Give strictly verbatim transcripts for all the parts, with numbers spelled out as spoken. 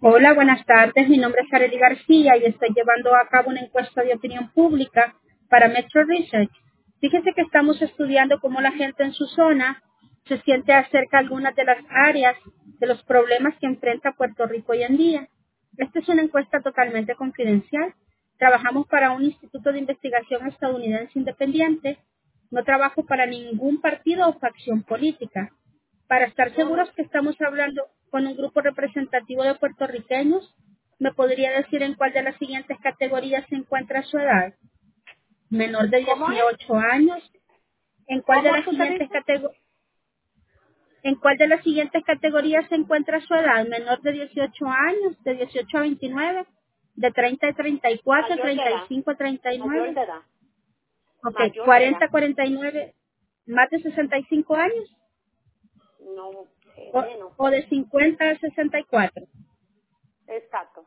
Hola, buenas tardes. Mi nombre es Arely García y estoy llevando a cabo una encuesta de opinión pública para Metro Research. Fíjese que estamos estudiando cómo la gente en su zona se siente acerca de algunas de las áreas de los problemas que enfrenta Puerto Rico hoy en día. Esta es una encuesta totalmente confidencial. Trabajamos para un instituto de investigación estadounidense independiente. No trabajo para ningún partido o facción política. Para estar No, seguros no. que estamos hablando con un grupo representativo de puertorriqueños, ¿me podría decir en cuál de las siguientes categorías se encuentra su edad? Menor de ¿Cómo es? dieciocho años. ¿En cuál de ¿Cómo es las que usted siguientes dice? catego- ¿En cuál de las siguientes categorías se encuentra su edad? Menor de dieciocho años, de dieciocho a veintinueve, de treinta a treinta y cuatro, Mayor de treinta y edad. cinco a treinta y Mayor nueve. de edad. Ok, Mayor de edad. cuarenta a cuarenta y nueve, más de sesenta y cinco años No, eh, o, menos. o de cincuenta a sesenta y cuatro. Exacto.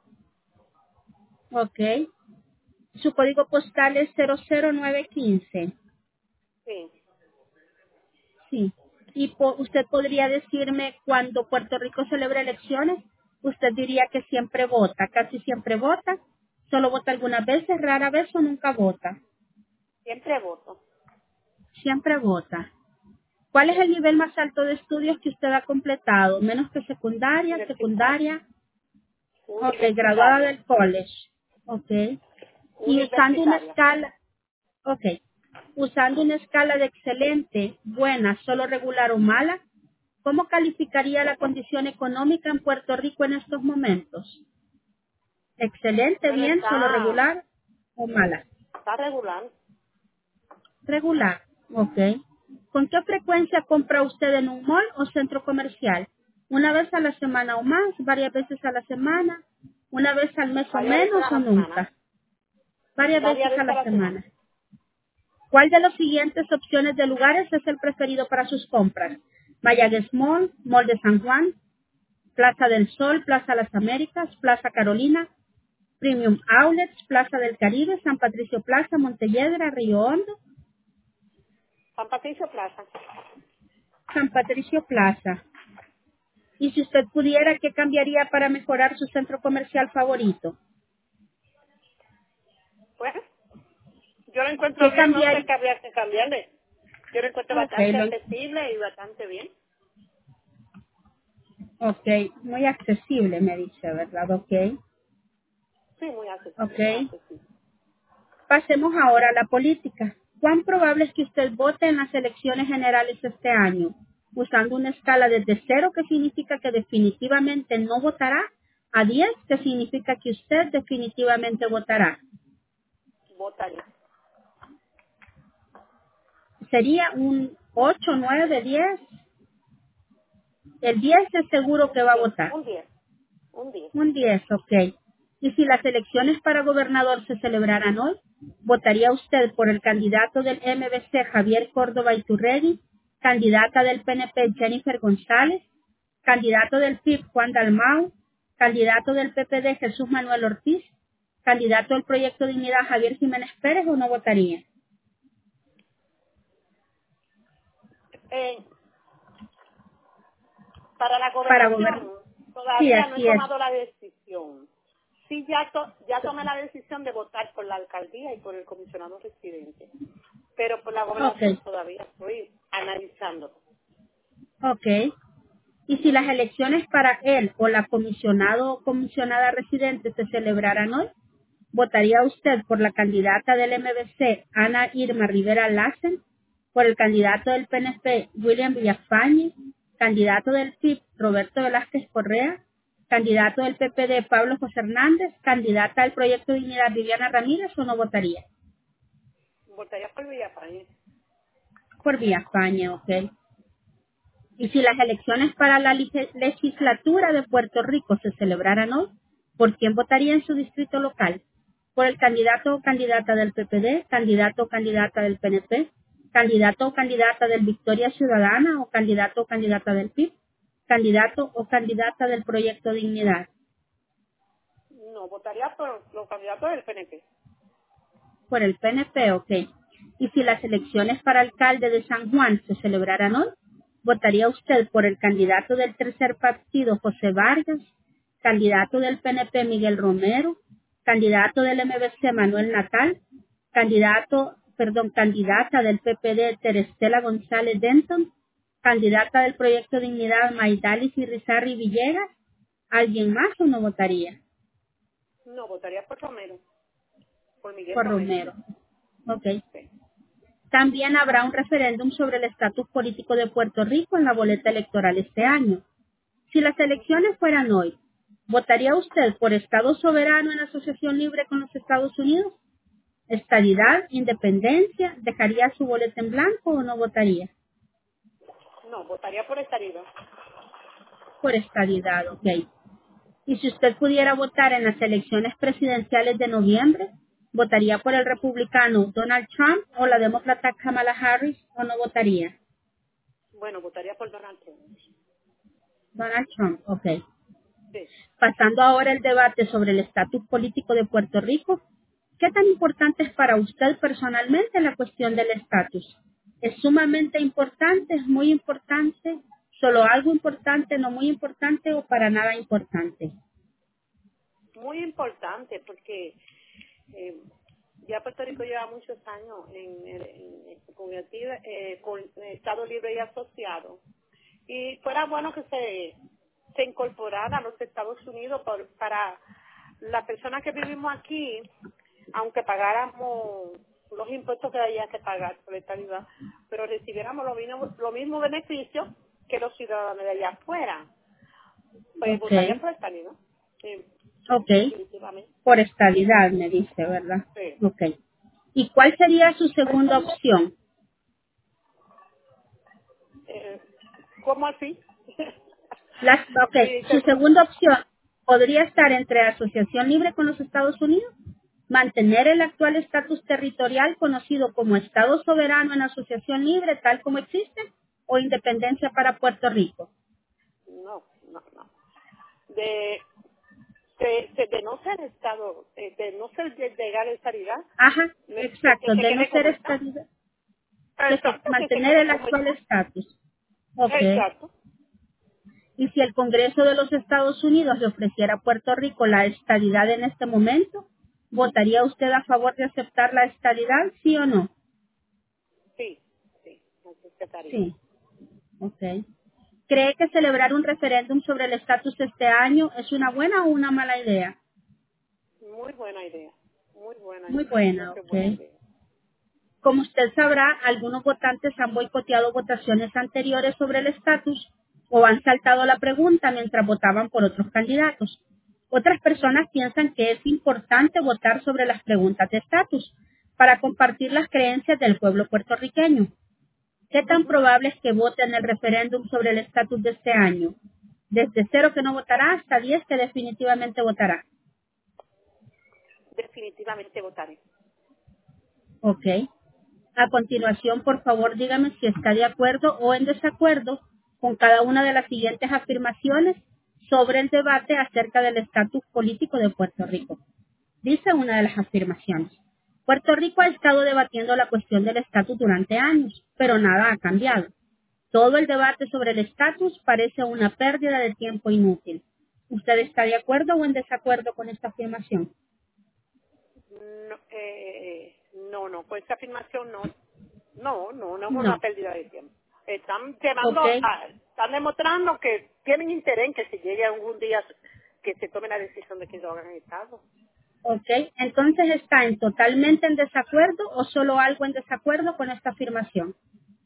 Ok. Su código postal es cero cero nueve uno cinco. Sí. Sí. Y po- usted podría decirme cuando Puerto Rico celebra elecciones, usted diría que siempre vota, casi siempre vota, solo vota algunas veces, rara vez o nunca vota. Siempre voto. Siempre vota. ¿Cuál es el Sí. nivel más alto de estudios que usted ha completado? Menos que secundaria, Universitario. secundaria, ok, graduada Universitaria. del college, ok. Y usando una Universitaria. escala, ok, usando una escala de excelente, buena, solo regular o mala, ¿cómo calificaría la condición económica en Puerto Rico en estos momentos? Excelente, Bueno, bien, solo está, regular o mala. está regular. Regular, ok. ¿Con qué frecuencia compra usted en un mall o centro comercial? ¿Una vez a la semana o más? ¿Varias veces a la semana? ¿Una vez al mes o Varias veces menos a o la semana. nunca? Varias Varias veces a veces a la la semana. semana. ¿Cuál de las siguientes opciones de lugares es el preferido para sus compras? Mayagüez Mall, Mall de San Juan, Plaza del Sol, Plaza Las Américas, Plaza Carolina, Premium Outlets, Plaza del Caribe, San Patricio Plaza, Montelledra, Río Hondo, San Patricio Plaza. San Patricio Plaza. Y si usted pudiera, ¿qué cambiaría para mejorar su centro comercial favorito? Pues, yo lo encuentro ¿Qué bien, no sé cambiaría? qué habría que cambiarle. Yo lo encuentro Ok, bastante lo- accesible y bastante bien. ok, muy accesible, me dice, ¿verdad? Ok, Sí, muy accesible, muy ok. accesible. Pasemos ahora a la política. ¿Cuán probable es que usted vote en las elecciones generales este año? Usando una escala desde cero, que significa que definitivamente no votará, a diez, que significa que usted definitivamente votará. Votaría. Sería un ocho, nueve, diez. El diez es seguro que va a Sí, votar. un diez. Un diez. Un diez, ok. ¿Y si las elecciones para gobernador se celebraran hoy? ¿Votaría usted por el candidato del M B C Javier Córdoba Iturregui, candidata del P N P Jennifer González, candidato del P I B Juan Dalmau, candidato del P P D Jesús Manuel Ortiz, candidato del Proyecto Dignidad Javier Jiménez Pérez o no votaría? Eh, para la Para gobernar. gobernación Sí, todavía no he así es. tomado la decisión. Sí, ya, to- ya tomé la decisión de votar por la alcaldía y por el comisionado residente. Pero por la gobernación Ok, todavía estoy analizando. ok. Y si las elecciones para él o la comisionado o comisionada residente se celebraran hoy, ¿votaría usted por la candidata del M B C, Ana Irma Rivera Lassen, por el candidato del P N P, William Villafañe, candidato del P I B, Roberto Velázquez Correa, candidato del P P D, Pablo José Hernández, candidata del Proyecto Dignidad, Viviana Ramírez, o no votaría? Votaría por Villafañe. Por Villafañe, ok. Y si las elecciones para la lige- legislatura de Puerto Rico se celebraran hoy, ¿por quién votaría en su distrito local? ¿Por el candidato o candidata del P P D, candidato o candidata del P N P, candidato o candidata del Victoria Ciudadana o candidato o candidata del P I B, candidato o candidata del Proyecto Dignidad? No, votaría por los candidatos del P N P. Por el P N P, ok. Y si las elecciones para alcalde de San Juan se celebraran hoy, ¿votaría usted por el candidato del tercer partido, José Vargas, candidato del P N P Miguel Romero, candidato del M V C Manuel Natal, candidato, perdón, candidata del P P D Terestela González Denton, candidata del Proyecto Dignidad Maidalis y Rizarri Villegas. ¿Alguien más o no votaría? No, votaría por Romero, por Miguel Por Romero. Romero. Ok. Sí. También habrá un referéndum sobre el estatus político de Puerto Rico en la boleta electoral este año. Si las elecciones fueran hoy, ¿votaría usted por Estado soberano en asociación libre con los Estados Unidos? ¿Estadidad, independencia? ¿Dejaría su boleta en blanco o no votaría? No, votaría por estadidad. Por estadidad, ok. Y si usted pudiera votar en las elecciones presidenciales de noviembre, ¿votaría por el republicano Donald Trump o la demócrata Kamala Harris o no votaría? Bueno, votaría por Donald Trump. Donald Trump, ok. Sí. Pasando ahora el debate sobre el estatus político de Puerto Rico, ¿qué tan importante es para usted personalmente la cuestión del estatus? ¿Es sumamente importante, es muy importante, solo algo importante, no muy importante o para nada importante? Muy importante porque eh, ya Puerto Rico lleva muchos años en, en, en- con, el, eh, con Estado Libre y Asociado. Y fuera bueno que se, se incorporara a los Estados Unidos por- para las personas que vivimos aquí, aunque pagáramos los impuestos que había que pagar por esta ayuda, pero recibiéramos los mismos lo mismo beneficios que los ciudadanos de allá afuera. Pues Ok, votaría por esta ayuda. Sí, ok. definitivamente. Por estabilidad, me dice, ¿verdad? Sí. Ok. ¿Y cuál sería su segunda opción? Eh, ¿Cómo así? Las, ok, Mi su segundo, segunda opción podría estar entre asociación libre con los Estados Unidos, mantener el actual estatus territorial conocido como Estado soberano en asociación libre tal como existe, o independencia para Puerto Rico. no, no, no. De, de, de, de no ser Estado, de, de no ser de legal estabilidad, Ajá, me- que, que exacto, se de no quede ser como está. estabilidad, que se, Exacto, que se mantener quede el como actual está. estatus. Ok. Exacto. Y si el Congreso de los Estados Unidos le ofreciera a Puerto Rico la estadidad en este momento, ¿votaría usted a favor de aceptar la estadidad, sí o no? Sí, sí, así se estaría. Sí. Ok. ¿Cree que celebrar un referéndum sobre el estatus este año es una buena o una mala idea? Muy buena idea, muy buena Muy idea, creo buena, que es buena ok. idea. Como usted sabrá, algunos votantes han boicoteado votaciones anteriores sobre el estatus o han saltado la pregunta mientras votaban por otros candidatos. Otras personas piensan que es importante votar sobre las preguntas de estatus para compartir las creencias del pueblo puertorriqueño. ¿Qué tan Ujú. probable es que vote en el referéndum sobre el estatus de este año? Desde cero que no votará hasta diez que definitivamente votará. Definitivamente votaré. ¿Ok? A continuación, por favor, dígame si está de acuerdo o en desacuerdo con cada una de las siguientes afirmaciones sobre el debate acerca del estatus político de Puerto Rico. Dice una de las afirmaciones. Puerto Rico ha estado debatiendo la cuestión del estatus durante años, pero nada ha cambiado. Todo el debate sobre el estatus parece una pérdida de tiempo inútil. ¿Usted está de acuerdo o en desacuerdo con esta afirmación? No, eh, no, no, pues esa afirmación no, no, no, no es una No. pérdida de tiempo. Están llevando, Ok. a, están demostrando que tienen interés en que si llegue algún día que se tome la decisión de que lo hagan en Estado. Ok, entonces está en totalmente en desacuerdo o solo algo en desacuerdo con esta afirmación.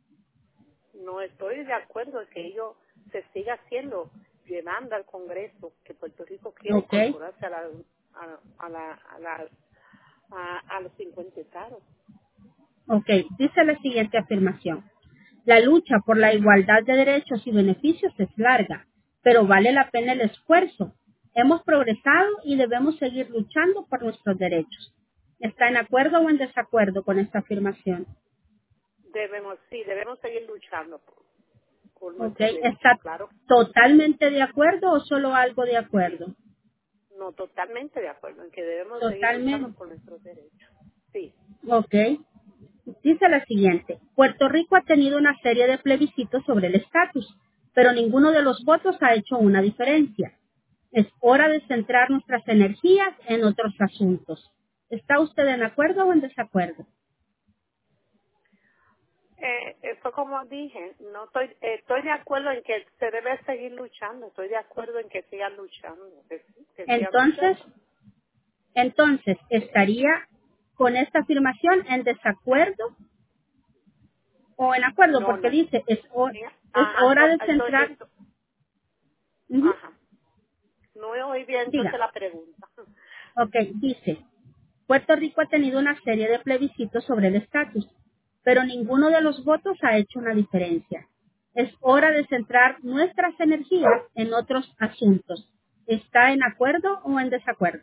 No estoy de acuerdo en que ello se siga haciendo, llevando al Congreso que Puerto Rico quiere Ok, incorporarse a la, a, a la, a la, a, a los cincuenta estados. ok, dice la siguiente afirmación. La lucha por la igualdad de derechos y beneficios es larga, pero vale la pena el esfuerzo. Hemos progresado y debemos seguir luchando por nuestros derechos. ¿Está en acuerdo o en desacuerdo con esta afirmación? Debemos, sí, debemos seguir luchando por, por Ok, nuestros derechos, ¿está claro. totalmente de acuerdo o solo algo de Sí, acuerdo? no, totalmente de acuerdo en que debemos seguir luchando Totalmente. por nuestros derechos. Sí, Ok. Dice la siguiente, Puerto Rico ha tenido una serie de plebiscitos sobre el estatus, pero ninguno de los votos ha hecho una diferencia. Es hora de centrar nuestras energías en otros asuntos. ¿Está usted en acuerdo o en desacuerdo? Eh, eso como dije, no estoy, eh, estoy de acuerdo en que se debe seguir luchando, estoy de acuerdo en que sigan luchando, que, que sigan Entonces, luchando. entonces, ¿estaría con esta afirmación en desacuerdo o en acuerdo? No, Porque no. dice, es, hor- Mira, es Ajá, hora to- de estoy, centrar. esto- Ujú. ajá. No oí bien entonces Diga, la pregunta. ok, dice, Puerto Rico ha tenido una serie de plebiscitos sobre el estatus, pero ninguno de los votos ha hecho una diferencia. Es hora de centrar nuestras energías en otros asuntos. ¿Está en acuerdo o en desacuerdo?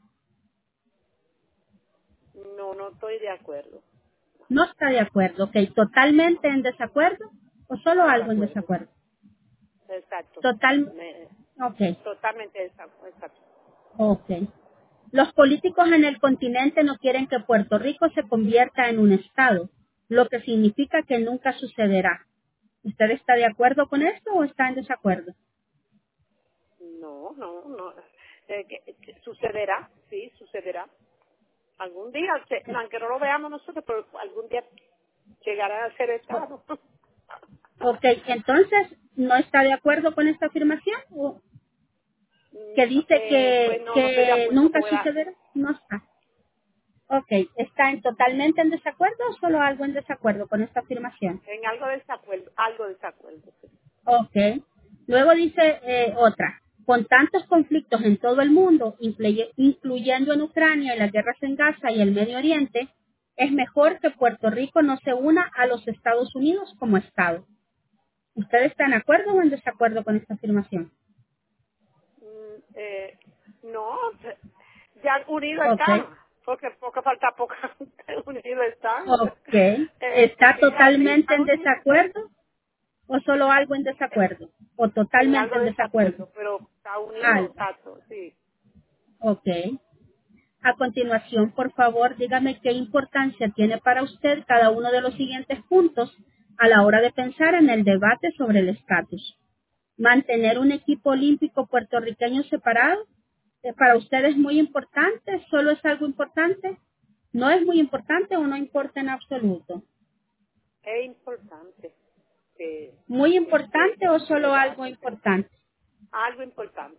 No, no estoy de acuerdo. No está de acuerdo, ok. ¿Totalmente en desacuerdo o solo algo en Desacuerdo. desacuerdo? Exacto. Total, Me- ok, totalmente desacuerdo. Exacto. ok. Los políticos en el continente no quieren que Puerto Rico se convierta en un estado, lo que significa que nunca sucederá. ¿Usted está de acuerdo con esto o está en desacuerdo? No, no, no. Eh, que- que sucederá, sí, sucederá. Algún día, se- aunque no lo veamos nosotros, pero algún día llegará a ser O- Estado. Ok, entonces, ¿no está de acuerdo con esta afirmación? ¿O Mm, que dice eh, pues que, no, no estoy de que acuerdo nunca con la, sucederá? No está. Ok, ¿está en totalmente en desacuerdo o solo algo en desacuerdo con esta afirmación? en algo de desacuerdo, algo de desacuerdo. Sí. Ok. Luego dice eh, otra. Con tantos conflictos en todo el mundo, incluye- incluyendo en Ucrania y las guerras en Gaza y el Medio Oriente, es mejor que Puerto Rico no se una a los Estados Unidos como Estado. ¿Usted está en acuerdo o en desacuerdo con esta afirmación? Mm, eh, no, ya unido Ok. está, porque poco falta poco, unido está. Ok. Eh, ¿Está sí, así, totalmente está en unido. desacuerdo o solo algo en desacuerdo? ¿O En totalmente algo en de desacuerdo? desacuerdo, pero está unido, Algo. exacto, sí. Ok. A continuación, por favor, dígame qué importancia tiene para usted cada uno de los siguientes puntos a la hora de pensar en el debate sobre el estatus. Mantener un equipo olímpico puertorriqueño separado, eh, para usted es muy importante, solo es algo importante, no es muy importante o no importa en absoluto. Es importante que, Muy que importante o se solo algo debate, importante. algo importante.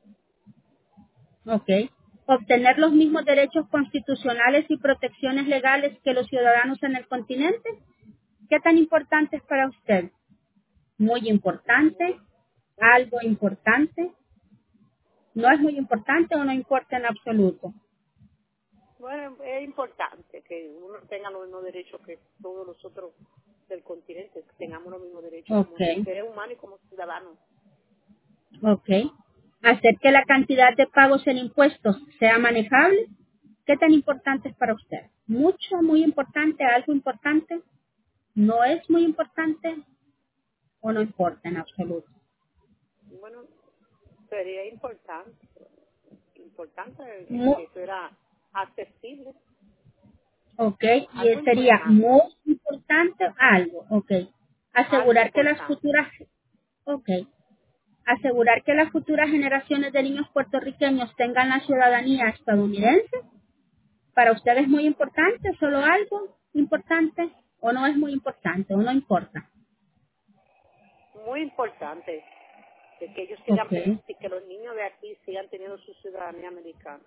Ok. Obtener los mismos derechos constitucionales y protecciones legales que los ciudadanos en el continente. ¿Qué tan importante es para usted? Muy importante, Muy, muy, algo importante, no es muy importante o no importa en absoluto. bueno, es importante que uno tenga los mismos derechos que todos los otros del continente, que tengamos los mismos derechos Ok, como seres humanos y como ciudadanos. ok. Hacer que la cantidad de pagos en impuestos sea manejable. ¿Qué tan importante es para usted? Mucho, muy importante, algo importante, no es muy importante o no importa en absoluto. Bueno, sería importante, importante eh, Mu- que eso era accesible, ok, algo y sería importante, muy importante algo, ok. algo Asegurar que las importante. futuras, ok. Asegurar que las futuras generaciones de niños puertorriqueños tengan la ciudadanía estadounidense. ¿Para usted es muy importante? ¿Solo algo importante? ¿O no es muy importante? ¿O no importa? Muy importante de que ellos sigan, Ok, pe- que los niños de aquí sigan teniendo su ciudadanía americana.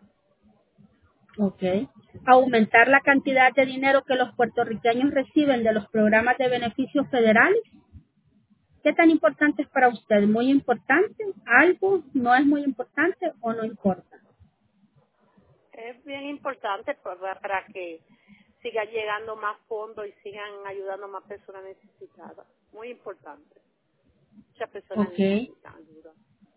ok. Aumentar la cantidad de dinero que los puertorriqueños reciben de los programas de beneficios federales. ¿Qué tan importante es para usted? ¿Muy importante? ¿Algo? ¿No es muy importante o no importa? Es bien importante para, para que siga llegando más fondos y sigan ayudando a más personas necesitadas. Muy importante. Muchas personas Ok. necesitan ayuda.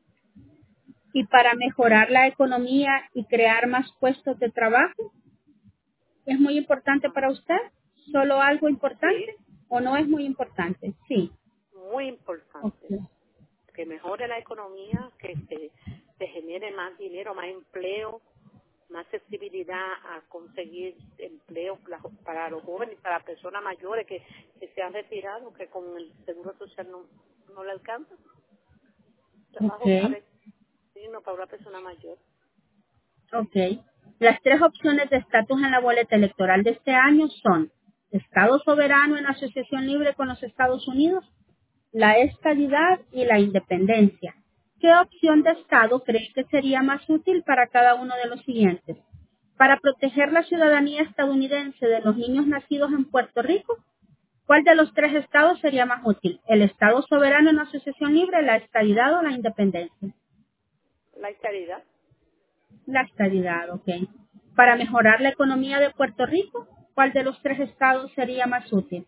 Y para mejorar la economía y crear más puestos de trabajo, ¿es muy importante Ah, para usted? ¿Solo algo importante sí, o no es muy importante? Sí. muy Ok. importante. Que mejore la economía, que se, se genere más dinero, más empleo, más accesibilidad a conseguir empleo para para los jóvenes y para personas mayores que, que se han retirado, que con el seguro social no, no le alcanza. Ok. Trabajo para sí. Sí, no, para una persona mayor. Ok. Las tres opciones de estatus en la boleta electoral de este año son Estado soberano en asociación libre con los Estados Unidos, la estadidad y la independencia. ¿Qué opción de Ujú. Estado cree que sería más útil para cada uno de los siguientes? Para proteger la ciudadanía estadounidense de los niños nacidos en Puerto Rico, ¿cuál de los tres estados sería más útil? ¿El Estado soberano en asociación libre, la estadidad o la independencia? La estabilidad. La estadidad, ok. Para mejorar la economía de Puerto Rico, ¿cuál de los tres estados sería más útil?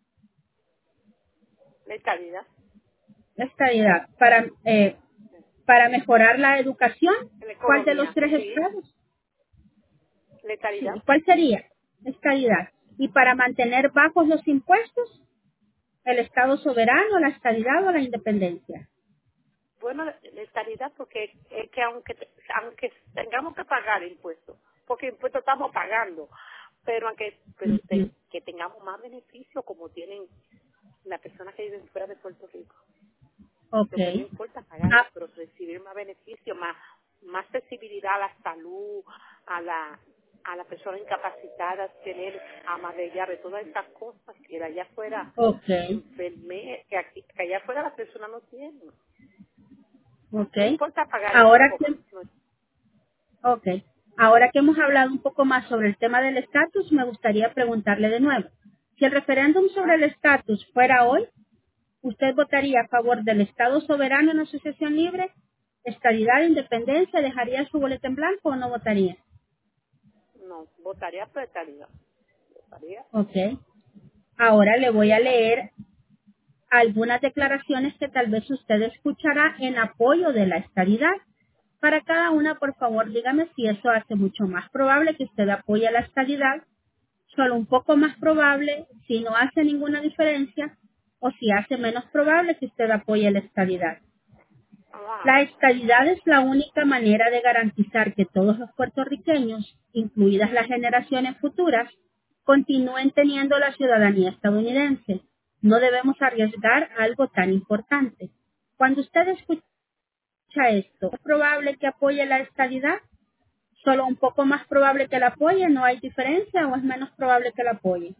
La estabilidad. La estadidad. Para, eh, para mejorar la educación, La ¿cuál de los economía, tres sí. estados? La Sí, estabilidad. ¿cuál sería? Estadidad. Y para mantener bajos los impuestos, ¿el Estado soberano, la estadidad o la independencia? Bueno, la la estabilidad porque es que aunque te- aunque tengamos que pagar impuestos, porque impuestos estamos pagando, pero aunque pero Ujú. te- que tengamos más beneficios como tienen las personas que viven fuera de Puerto Rico. Ok. Lo que no importa pagarlo, Ah, pero recibir más beneficios, más más accesibilidad a la salud, a la a las personas incapacitadas, tener amas de llave, todas estas cosas que de allá afuera ok. enferme, que, aquí, que allá afuera las personas no tienen. Ok. No importa pagar Ahora poco, que, no, ok. Ahora que hemos hablado un poco más sobre el tema del estatus, me gustaría preguntarle de nuevo. Si el referéndum sobre ah, el estatus fuera hoy, ¿usted votaría a favor del Estado soberano en asociación libre, estadidad, independencia, dejaría su boleta en blanco o no votaría? no, votaría por estabilidad, votaría Ok. Ahora le voy a leer algunas declaraciones que tal vez usted escuchará en apoyo de la estadidad. Para cada una, por favor, dígame si eso hace mucho más probable que usted apoye la estadidad, solo un poco más probable si no hace ninguna diferencia, o si hace menos probable que usted apoye la estadidad. ah, La estadidad es la única manera de garantizar que todos los puertorriqueños, incluidas las generaciones futuras, continúen teniendo la ciudadanía estadounidense. No debemos arriesgar algo tan importante. Cuando usted escucha esto, ¿es probable que apoye la estadidad? ¿Solo un poco más probable que la apoye? ¿No hay diferencia o es menos probable que la apoye?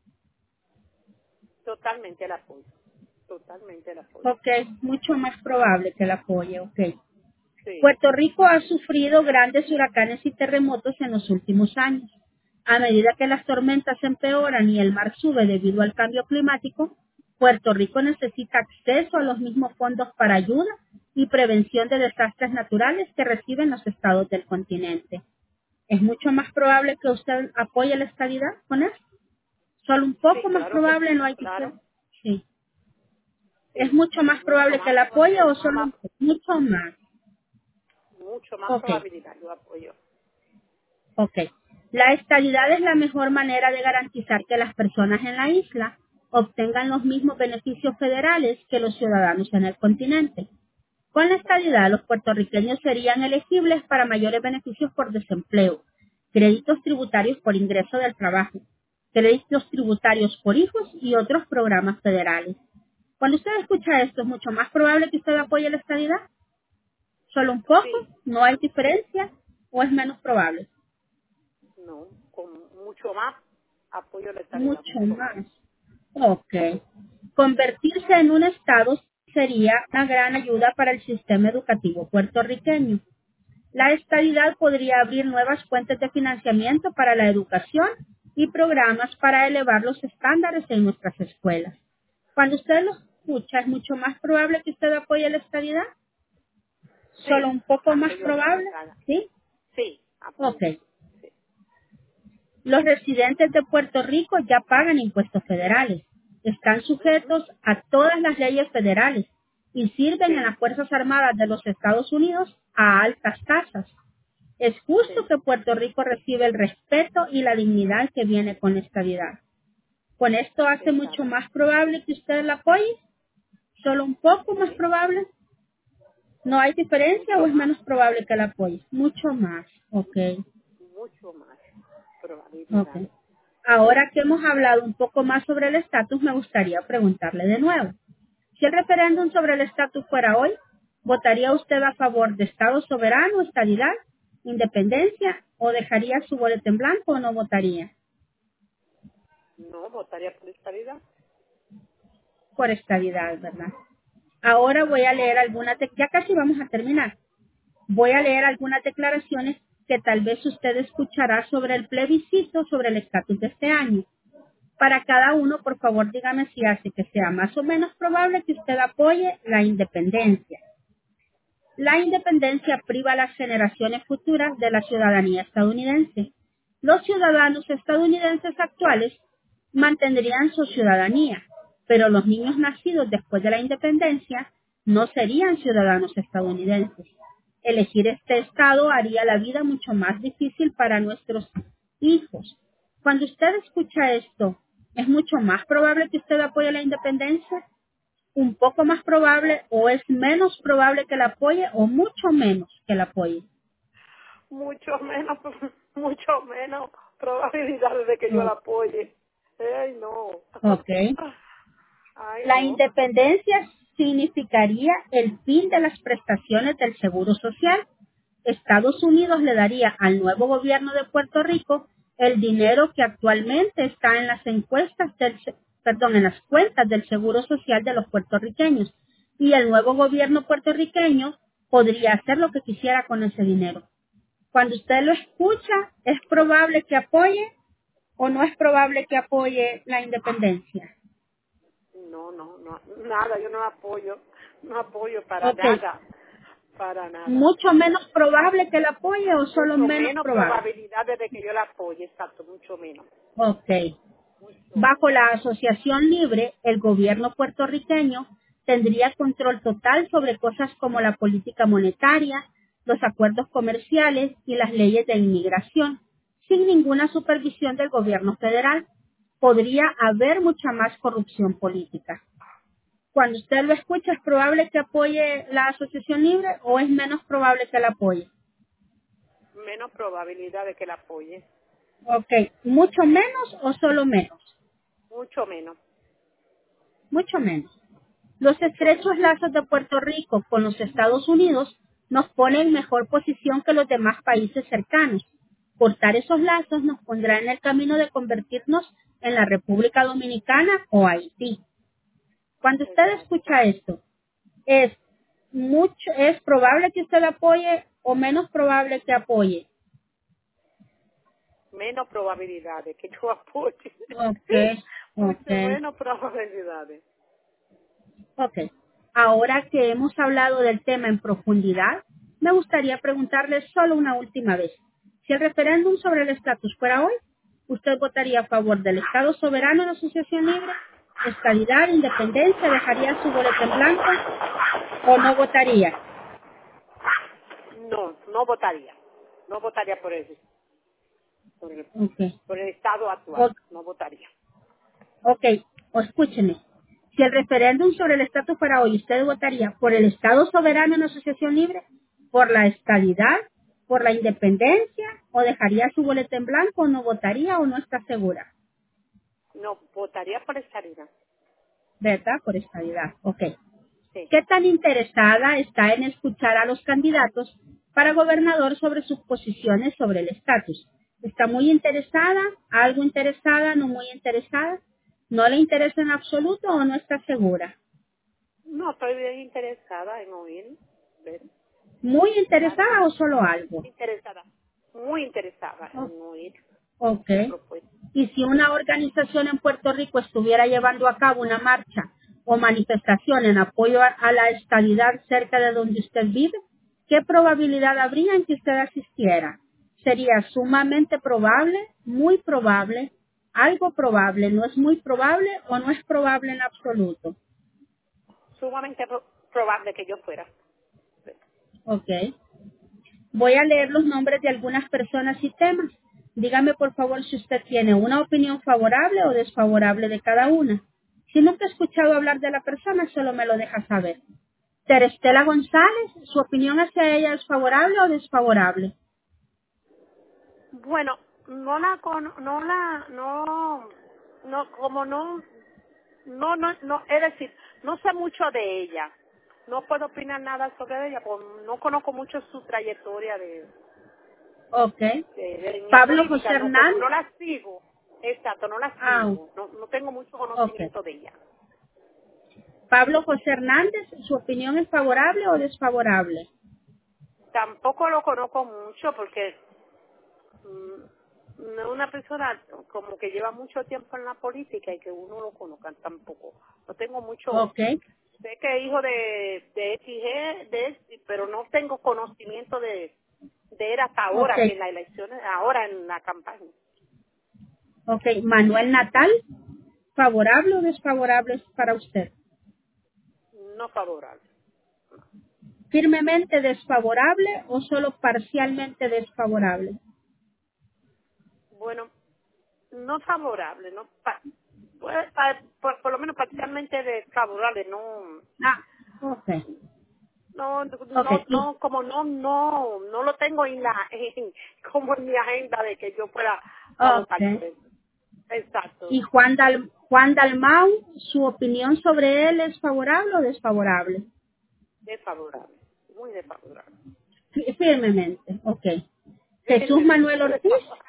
totalmente el apoyo, totalmente el apoyo. Ok, mucho más probable que la apoye, ok. Sí, Puerto Rico ha sufrido grandes huracanes y terremotos en los últimos años. A medida que las tormentas empeoran y el mar sube debido al cambio climático, Puerto Rico necesita acceso a los mismos fondos para ayuda y prevención de desastres naturales que reciben los estados del continente. ¿Es mucho más probable que usted apoye la estabilidad con eso? ¿Solo un sí, poco más claro que probable? sí, No hay que ser. claro, Sí. ¿Es sí, mucho más mucho probable que más, la apoye o más, solo más un- mucho más? mucho más Ok. probabilidad yo apoyo. Ok. La estabilidad es la mejor manera de garantizar que las personas en la isla obtengan los mismos beneficios federales que los ciudadanos en el continente. Con la estabilidad, los puertorriqueños serían elegibles para mayores beneficios por desempleo, créditos tributarios por ingreso del trabajo, créditos tributarios por hijos y otros programas federales. Cuando usted escucha esto, ¿es mucho más probable que usted apoye la estabilidad? ¿Solo un poco? Sí, ¿No hay diferencia? ¿O es menos probable? no, con mucho más apoyo la estabilidad, Mucho mucho más. más. Ok. Convertirse en un Estado sería una gran ayuda para el sistema educativo puertorriqueño. La estadidad podría abrir nuevas fuentes de financiamiento para la educación y programas para elevar los estándares en nuestras escuelas. Cuando usted lo escucha, ¿es mucho más probable que usted apoye la estadidad? ¿Solo Sí, un poco más apoyo probable? la, la- ¿Sí? sí, apoyo. Ok. Sí. Los residentes de Puerto Rico ya pagan impuestos federales, están Ujú. sujetos a todas las leyes federales y sirven en las Sí, Fuerzas Armadas de los Estados Unidos a altas tasas. Es justo sí, que Puerto Rico reciba el respeto y la dignidad que viene con la estabilidad. Con esto hace mucho exacto. más probable que usted la apoye, solo un poco más Sí, probable. ¿No hay diferencia o mucho es más, menos probable que la apoye? Mucho más, ok. mucho más Ok. probabilidades. Ahora que hemos hablado un poco más sobre el estatus, me gustaría preguntarle de nuevo. Si el referéndum sobre el estatus fuera hoy, ¿Votaría usted a favor de Estado soberano, estadidad, independencia, o dejaría su boleta en blanco o no votaría? No, votaría por estabilidad. Por estadidad, ¿verdad? Ahora voy a leer algunas, de- ya casi vamos a terminar. Voy a Ok. leer algunas declaraciones que tal vez usted escuchará sobre el plebiscito sobre el estatus de este año. Para cada uno, por favor, dígame si hace que sea más o menos probable que usted apoye la independencia. La independencia priva a las generaciones futuras de la ciudadanía estadounidense. Los ciudadanos estadounidenses actuales mantendrían su ciudadanía, pero los niños nacidos después de la independencia no serían ciudadanos estadounidenses. Elegir este estado haría la vida mucho más difícil para nuestros hijos. Cuando usted escucha esto, ¿es mucho más probable que usted apoye la independencia? ¿Un poco más probable o es menos probable que la apoye o mucho menos que la apoye? Mucho menos, mucho menos probabilidades de que yo Oh, la apoye. Ay, no. ok. Ay, La no. independencia significaría el fin de las prestaciones del Seguro Social. Estados Unidos le daría al nuevo gobierno de Puerto Rico el dinero que actualmente está en las encuestas del, se- perdón, en las cuentas del Seguro Social de los puertorriqueños. Y el nuevo gobierno puertorriqueño podría hacer lo que quisiera con ese dinero. Cuando usted lo escucha, ¿es probable que apoye o no es probable que apoye la independencia? No, no, no. Nada, yo no apoyo. No apoyo para Ok, nada. Para nada. mucho menos probable que la apoye o solo Mucho menos menos probable. probabilidades de que yo la apoye, exacto, mucho menos. Ok. Mucho Bajo menos. la asociación libre, el gobierno puertorriqueño tendría control total sobre cosas como la política monetaria, los acuerdos comerciales y las leyes de inmigración, sin ninguna supervisión del gobierno federal. Podría haber mucha más corrupción política. Cuando usted lo escucha, ¿es probable que apoye la asociación libre o es menos probable que la apoye? Menos probabilidad de que la apoye. Ok, ¿mucho menos o solo menos? Mucho menos. Mucho menos. Los Mucho menos. estrechos lazos de Puerto Rico con los Estados Unidos nos ponen en mejor posición que los demás países cercanos. Cortar esos lazos nos pondrá en el camino de convertirnos en la República Dominicana o Haití. Cuando usted Exacto. escucha esto, ¿es mucho, es probable que usted apoye o menos probable que apoye? Menos probabilidades de que yo apoye. Ok, Mucho ok. menos probabilidades. Ok. Ahora que hemos hablado del tema en profundidad, me gustaría preguntarle solo una última vez. Si el referéndum sobre el estatus fuera hoy, ¿usted votaría a favor del Estado soberano en asociación libre, estabilidad, independencia, dejaría su boleta en blanco o no votaría? No, no votaría. No votaría por eso. Por el, Ok. por el estado O- actual. No votaría. ok, o escúcheme. Si el referéndum sobre el estatus fuera hoy, ¿usted votaría por el Estado soberano en asociación libre, por la estabilidad, por la independencia, o dejaría su boleta en blanco, o no votaría, o no está segura? No, votaría por estabilidad. ¿Verdad? Por estabilidad. Ok. Sí. ¿Qué tan interesada está en escuchar a los candidatos para gobernador sobre sus posiciones sobre el estatus? ¿Está muy interesada? ¿Algo interesada? ¿No muy interesada? ¿No le interesa en absoluto o no está segura? No, estoy bien interesada en oír. Ver. ¿Muy Claro. interesada o solo algo? Interesada. Muy interesada Oh, en oír ok. su propuesta. Y si una organización en Puerto Rico estuviera llevando a cabo una marcha o manifestación en apoyo a, a la estabilidad cerca de donde usted vive, ¿qué probabilidad habría en que usted asistiera? ¿Sería sumamente probable, muy probable, algo probable, no es muy probable o no es probable en absoluto? Sumamente pro- probable que yo fuera. Ok. Voy a leer los nombres de algunas personas y temas. Dígame por favor si usted tiene una opinión favorable o desfavorable de cada una. Si nunca ha escuchado hablar de la persona, solo me lo deja saber. Terestela González, ¿su opinión hacia ella es favorable o desfavorable? Bueno, no la con, no la, no, no, como no, no, no, no, es decir, no sé mucho de ella, no puedo opinar nada sobre ella, porque no conozco mucho su trayectoria de, Ok. de, de en la Pablo política, José no, como Hernández. no la sigo, exacto, no la Ah, sigo, no, no tengo mucho ok. conocimiento de ella. Pablo José Hernández, ¿su opinión es favorable o desfavorable? Tampoco lo conozco mucho porque mm, no es una persona como que lleva mucho tiempo en la política y que uno lo conozca tampoco. No tengo mucho, Ok. sé que es hijo de, de X G, de, este, pero no tengo conocimiento de, de él hasta Ok. ahora, que en las elecciones, ahora en la campaña. Ok. Manuel Natal, ¿favorable o desfavorable para usted? No favorable. ¿Firmemente desfavorable o solo parcialmente desfavorable? Bueno, no favorable, no pa- pues, pa- por, por lo menos parcialmente desfavorable, no. Ah, ok. No, Ok. no, Y, no, como no, no, no lo tengo en la, en- como en mi agenda de que yo pueda a votar por ok. él. Exacto, Y Juan, Dal, Juan Dalmau, ¿su opinión sobre él es favorable o desfavorable? desfavorable, muy desfavorable. Fi- Firmemente. Ok. Jesús Firmemente Manuel Ortiz. desfavorable.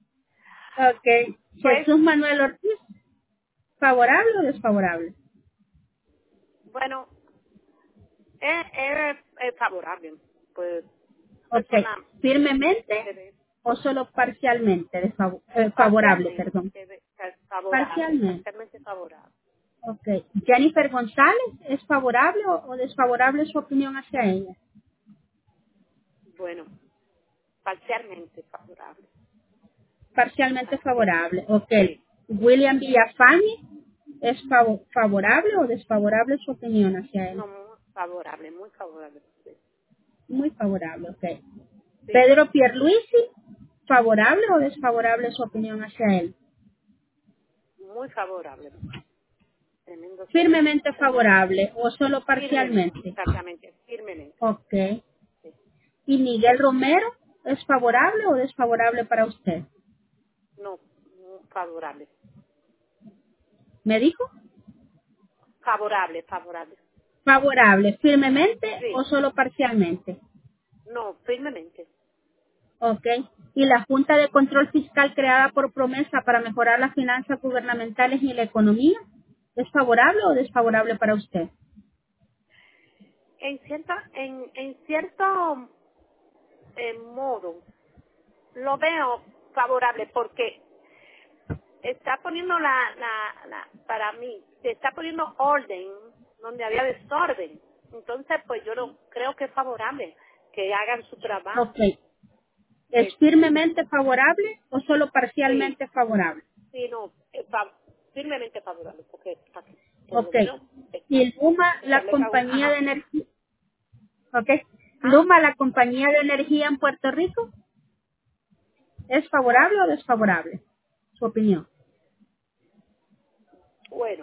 Ok. Pues, Jesús Manuel Ortiz, ¿favorable o desfavorable? bueno, es, es, es favorable, pues, Ok. persona ¿Firmemente que o solo parcialmente desfav- eh, favorable, parcialmente, perdón? que ve- que es favorable, Parcialmente. parcialmente favorable. Ok. Jennifer González, ¿es favorable o, o desfavorable su opinión hacia ella? Bueno, parcialmente favorable, Parcialmente parcialmente, favorable. Ok. sí, William Villafañe, ¿es favo- favorable o desfavorable su opinión hacia él? no, muy favorable, muy favorable, sí, Muy favorable, ok. sí, Pedro Pierluisi, ¿favorable o desfavorable su opinión hacia él? muy favorable. Tremendo ser. Firmemente favorable o solo Firmemente, parcialmente. exactamente, firmemente. Ok. Sí. ¿Y Miguel Romero, es favorable o desfavorable para usted? No, muy favorable. ¿Me dijo? Favorable, favorable. Favorable, firmemente o Sí, solo parcialmente. no, firmemente. Ok. ¿Y la Junta de Control Fiscal creada por promesa para mejorar las finanzas gubernamentales y la economía, es favorable o desfavorable para usted? En cierta, en, en cierto eh, modo, lo veo favorable porque está poniendo la, la, la, para mí, se está poniendo orden donde había desorden. Entonces, pues yo lo creo que es favorable que hagan su trabajo. Ok. ¿Es Eh, firmemente favorable o solo sí, parcialmente favorable? sí, no, eh, fa- firmemente favorable, porque pa- por lo Ok. menos está, ¿Y Luma, la echarle un, compañía de ajá, energía? Ok. ah, ¿Luma, la compañía de energía en Puerto Rico, es favorable o desfavorable? Su opinión. bueno,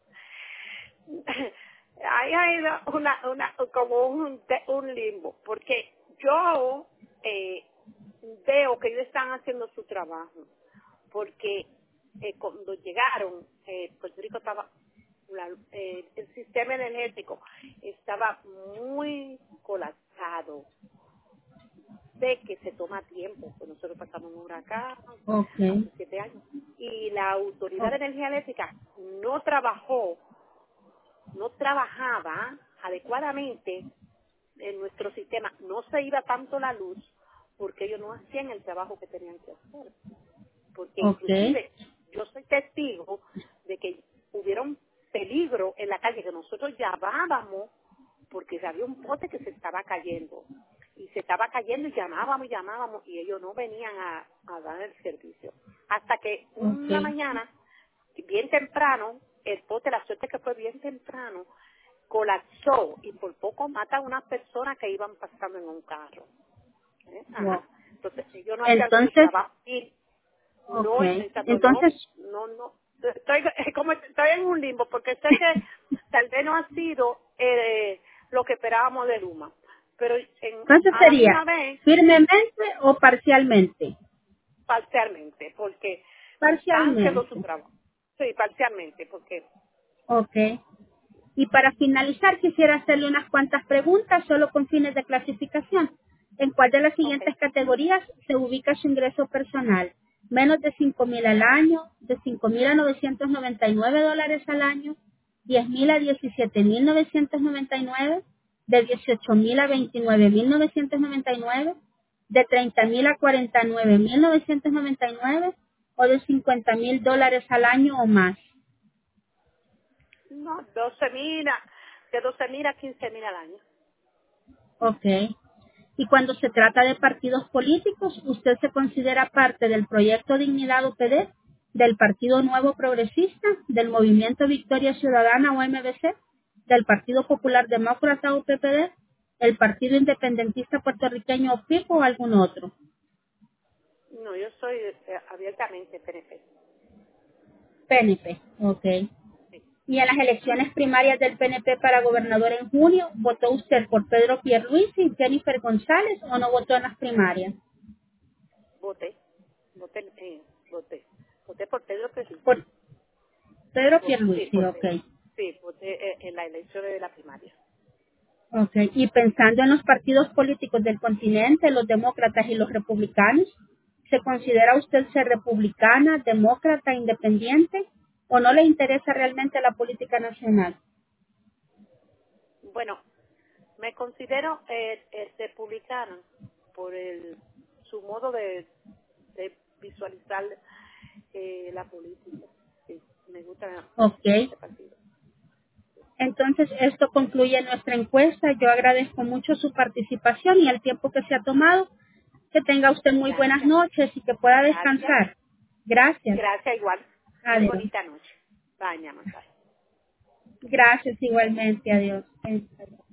ahí hay una, una, una- como un, de- un limbo, porque yo eh, veo que ellos están haciendo su trabajo, porque eh, cuando llegaron, eh, Puerto Rico estaba, la- eh, el sistema energético estaba muy colapsado. Sé que se toma tiempo, pues nosotros pasamos un huracán Ok. hace siete años, y la Autoridad O- de Energía Eléctrica no trabajó, no trabajaba adecuadamente en nuestro sistema, no se iba tanto la luz porque ellos no hacían el trabajo que tenían que hacer. Porque Ok. inclusive yo soy testigo de que hubieron peligro en la calle que nosotros llamábamos porque había un pote que se estaba cayendo y se estaba cayendo y llamábamos y llamábamos y ellos no venían a, a dar el servicio hasta que Ok. una mañana bien temprano el pote, la suerte que fue bien temprano, colapsó y por poco mata a unas personas que iban pasando en un carro. ¿eh? Wow. Ajá. Entonces ellos no hacían su Entonces, trabajo y ok. no, exacto, no, Entonces, no, no. Estoy, como estoy en un limbo porque sé que tal vez no ha sido eh, lo que esperábamos de Luma, pero en, entonces a la misma sería vez firmemente o parcialmente. parcialmente, porque están haciendo su Parcialmente. trabajo. Sí, parcialmente, porque Ok. Y para finalizar, quisiera hacerle unas cuantas preguntas, solo con fines de clasificación. ¿En cuál de las Ok. siguientes categorías se ubica su ingreso personal? Menos de cinco mil al año, de cinco mil a novecientos noventa y nueve dólares al año, diez mil a diecisiete mil novecientos noventa y nueve, de dieciocho mil a veintinueve mil novecientos noventa y nueve, de treinta mil a cuarenta y nueve mil novecientos noventa y nueve o de cincuenta mil dólares al año o más. No, doce mil, a- de doce mil a quince mil al año. Ok. Y cuando se trata de partidos políticos, ¿usted se considera parte del Proyecto Dignidad U P D, del Partido Nuevo Progresista, del Movimiento Victoria Ciudadana o M V C, del Partido Popular Demócrata o P P D, el Partido Independentista Puertorriqueño o P I P o algún otro? No, yo soy eh, abiertamente P N P. P N P. Ok. Sí, Y en las elecciones primarias del P N P para gobernador en junio, ¿votó usted por Pedro Pierluisi y Jennifer González o no votó en las primarias? voté. Voté, eh, voté. Voté por Pedro Pérez. Por Pedro Vo- Sí, Pierluisi, ok. voté. Sí, voté eh, en la elección de la primaria. Ok. Y pensando en los partidos políticos del continente, los demócratas y los republicanos, ¿se considera usted ser republicana, demócrata, independiente o no le interesa realmente la política nacional? Bueno, me considero eh, eh, republicana por el su modo de, de visualizar eh, la política. Sí, me gusta Ok. ese partido. Entonces, esto concluye nuestra encuesta. Yo agradezco mucho su participación y el tiempo que se ha tomado. Que tenga usted muy buenas Gracias. noches y que pueda Gracias. descansar. Gracias. Gracias igual. Muy Adiós. bonita noche. Bye, mi amor. Bye. Gracias igualmente. Adiós. Adiós.